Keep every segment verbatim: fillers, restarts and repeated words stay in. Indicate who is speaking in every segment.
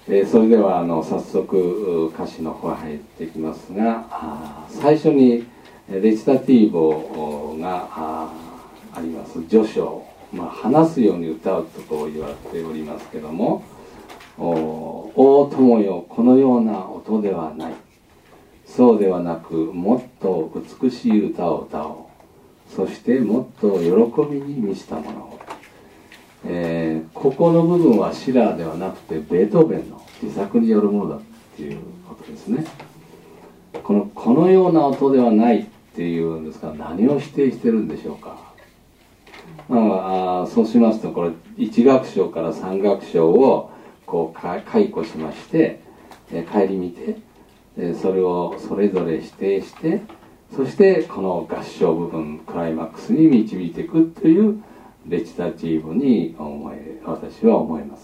Speaker 1: えー、それではあの早速歌詞の方入っていきますが、最初にレチタティーボが あ, あります序章、まあ、話すように歌うとこう言われておりますけども、おお友よ、このような音ではない、そうではなくもっと美しい歌を歌おう、そしてもっと喜びに満ちたものを。えー、ここの部分はシラーではなくてベートーベンの自作によるものだっていうことですね。このこのような音ではないっていうんですから、何を否定してるんでしょうか。まあ、あそうしますと、これいち楽章からさん楽章をこう解雇しまして、えー、顧みて、えー、それをそれぞれ否定して、そしてこの合唱部分クライマックスに導いていくというレチタティーブに思え私は思います。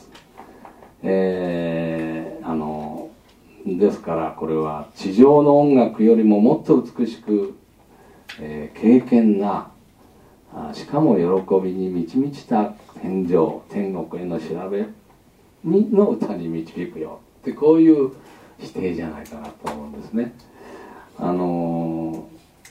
Speaker 1: えー、あのですからこれは地上の音楽よりももっと美しく、えー、敬虔な、しかも喜びに満ち満ちた天上天国への調べにの歌に導くよって、こういう否定じゃないかなと思うんですね。あの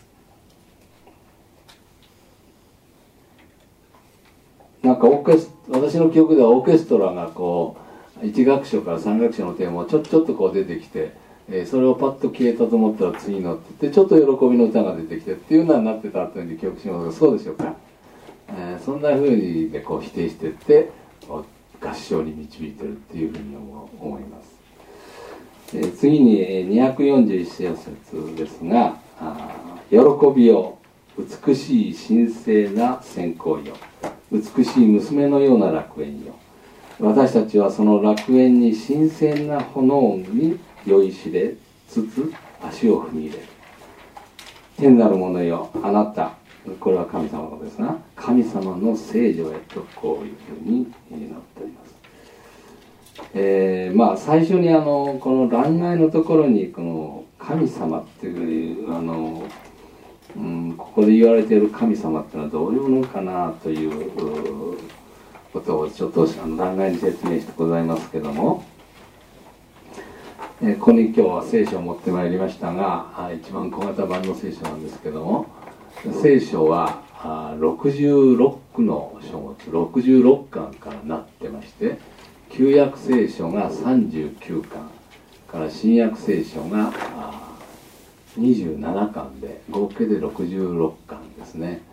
Speaker 1: なんかオーケス私の記憶ではオーケストラがこういち楽章からさん楽章のテーマをちょちょっとこう出てきて、えー、それをパッと消えたと思ったら次のって言ってちょっと喜びの歌が出てきてっていうのになってたというふうに記憶しますが、そうでしょうか。えー、そんなふうにでこう否定していって合唱に導いてるっていうふうに思います。えー、次ににひゃくよんじゅういち節ですが、喜びよ美しい神聖な閃光よ、美しい娘のような楽園よ、私たちはその楽園に神聖な炎に酔いしれつつ足を踏み入れる。天なるものよ、あなた、これは神様のですが、神様の聖女へとこういうふうになっております。えー、まあ最初にあのこの欄外のところにこの神様っていうあのうん、ここで言われている神様っていうのはどういうのかなということをちょっとあの欄外に説明してございますけども、えー、ここに今日は聖書を持ってまいりましたが、一番小型版の聖書なんですけども、聖書はろくじゅうろっくの書物ろくじゅうろっかんからなってまして、旧約聖書がさんじゅうきゅうかんから新約聖書がにじゅうななかんで合計でろくじゅうろっかんですね。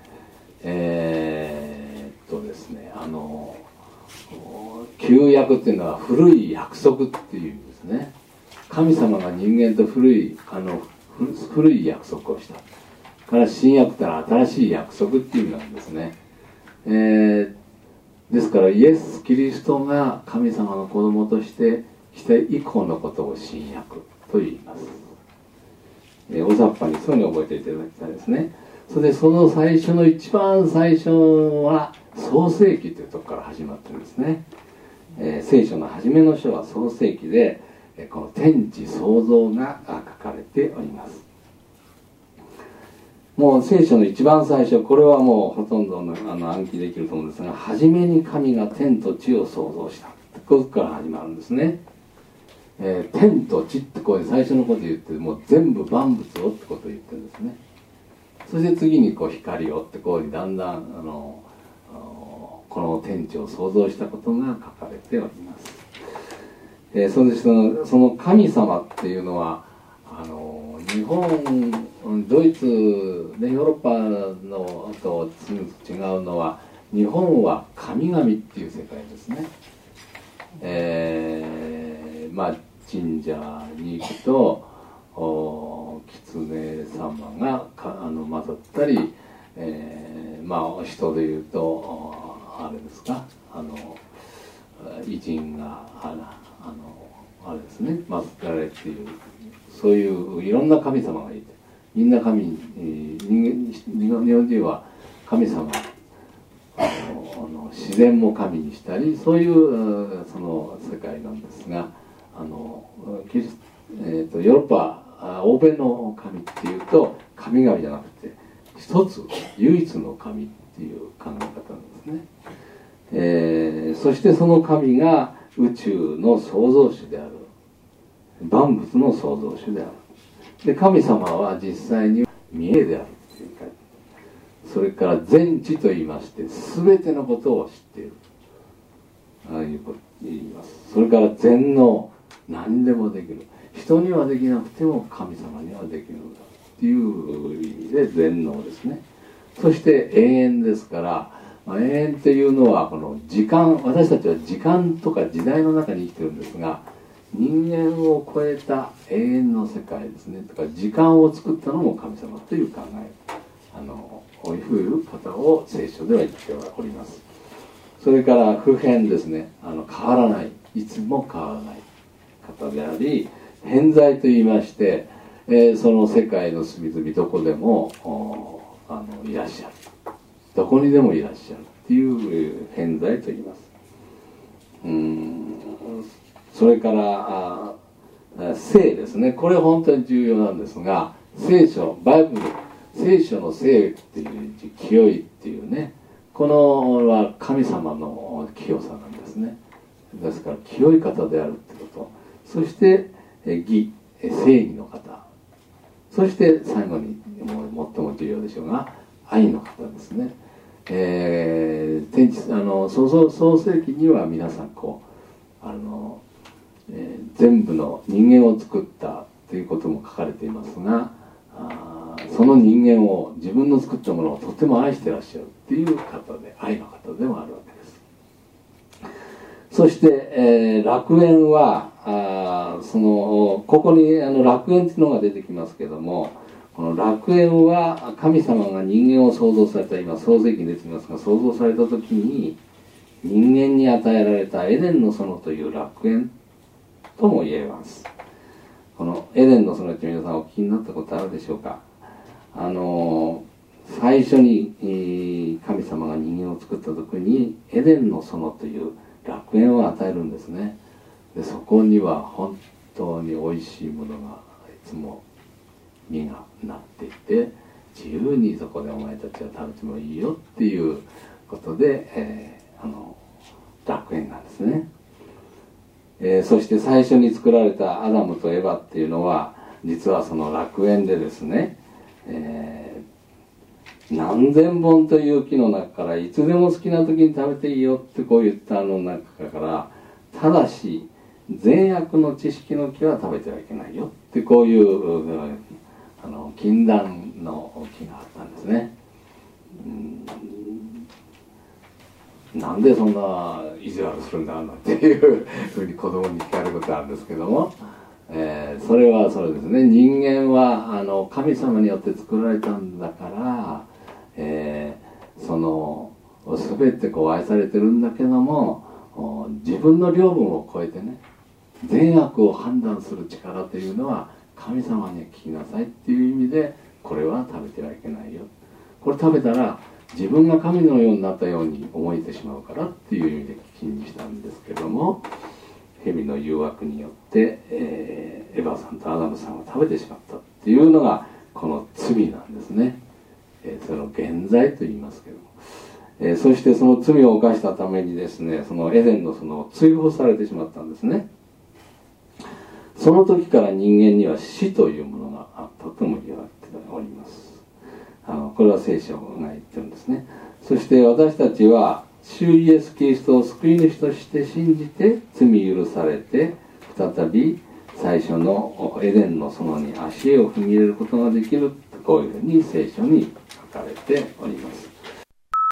Speaker 1: えー、っとですねあの旧約っていうのは古い約束っていうんですね。神様が人間と古いあの古い約束をしたから新約ってのは新しい約束っていう意味なんですね。えー、ですからイエス・キリストが神様の子供として来て以降のことを新約と言います。えー、大雑把にそういうふうに覚えていただきたいですね。それでその最初の一番最初は創世記というところから始まってるんですね。えー、聖書の初めの書は創世記で、えー、この天地創造が書かれております。もう聖書の一番最初、これはもうほとんどのあの暗記できると思うんですが、初めに神が天と地を創造した、ここから始まるんですね。えー、天と地ってこう最初のこと言って、もう全部万物をってことを言ってるんですね。そして次にこう光をってこうだんだんあのこの天地を創造したことが書かれております。えー、それでそのその神様っていうのはあの日本ドイツでヨーロッパのと違うのは、日本は神々っていう世界ですね。えー、まあ神社に行くと狐様がかあの混ざったり、えー、まあ人でいうとあれですか、あの偉人があのあれですね、混ざられっていう、そういういろんな神様がいて、みんな神、えー、人間日本人は神様あのあの自然も神にしたり、そういうその世界なんですが、あのキリス、えー、とヨーロッパ欧米の神っていうと神々じゃなくて一つ唯一の神っていう考え方なんですね。えー、そしてその神が宇宙の創造主である、万物の創造主である。で神様は実際に見えであるというか、それから全知と言いまして全てのことを知っている、ああいうことを言います。それから全能、何でもできる、人にはできなくても神様にはできるんだっていう意味で全能ですね。そして永遠ですから、まあ、永遠っていうのはこの時間、私たちは時間とか時代の中に生きてるんですが、人間を超えた永遠の世界ですね。とか時間を作ったのも神様という考え、あのこういう方を聖書では言っております。それから不変ですね。あの変わらない、いつも変わらない方であり、偏在と言いまして、えー、その世界の隅々どこでもあのいらっしゃる、どこにでもいらっしゃるっていう偏在と言います。うーんそれから聖ですね。これ本当に重要なんですが、聖書、バイブル、聖書の聖っていう字、清いっていうね、このは神様の清さなんですね。ですから清い方であるってこと、そして義、正義の方、そして最後にも最も重要でしょうが愛の方ですね。えー、天地あの創造創世記には皆さんこうあのえー、全部の人間を作ったということも書かれていますが、あその人間を、自分の作ったものをとても愛してらっしゃるっていう方で、愛の方でもあるわけです。そして、えー、楽園はあそのここにあの楽園っていうのが出てきますけども、この楽園は神様が人間を創造された、今創世記に出てきますが、創造された時に人間に与えられたエデンの園という楽園とも言えます。このエデンの園って皆さんお聞きになったことあるでしょうか。あの最初に神様が人間を作った時にエデンの園という楽園を与えるんですね。でそこには本当においしいものがいつも実がなっていて、自由にそこでお前たちは食べてもいいよっていうことで、えー、あの楽園なんですね。えー、そして最初に作られたアダムとエバっていうのは実はその楽園でですね、えー、何千本という木の中からいつでも好きな時に食べていいよってこう言ったあの中から、ただし善悪の知識の木は食べてはいけないよってこういうあの禁断の木があったんですね。うんなんでそんな意地悪するんだなんていうふうに子供に聞かれることあるんですけども、えー、それはそれですね。人間はあの神様によって作られたんだから、えー、その全てこう愛されてるんだけども、自分の領分を超えてね、善悪を判断する力というのは神様に聞きなさいっていう意味で、これは食べてはいけないよ、これ食べたら自分が神のようになったように思えてしまうからっていう意味で禁にしたんですけども、蛇の誘惑によって、えー、エヴァさんとアダムさんを食べてしまったっていうのがこの罪なんですね。えー、その現在と言いますけども、えー、そしてその罪を犯したためにですね、そのエデンの園を追放されてしまったんですね。その時から人間には死というものがあったとも言われております。あのこれは聖書が言ってるんですね。そして私たちは主イエスキリストを救い主として信じて罪許されて、再び最初のエデンの園に足を踏み入れることができる、こういうふうに聖書に書かれております。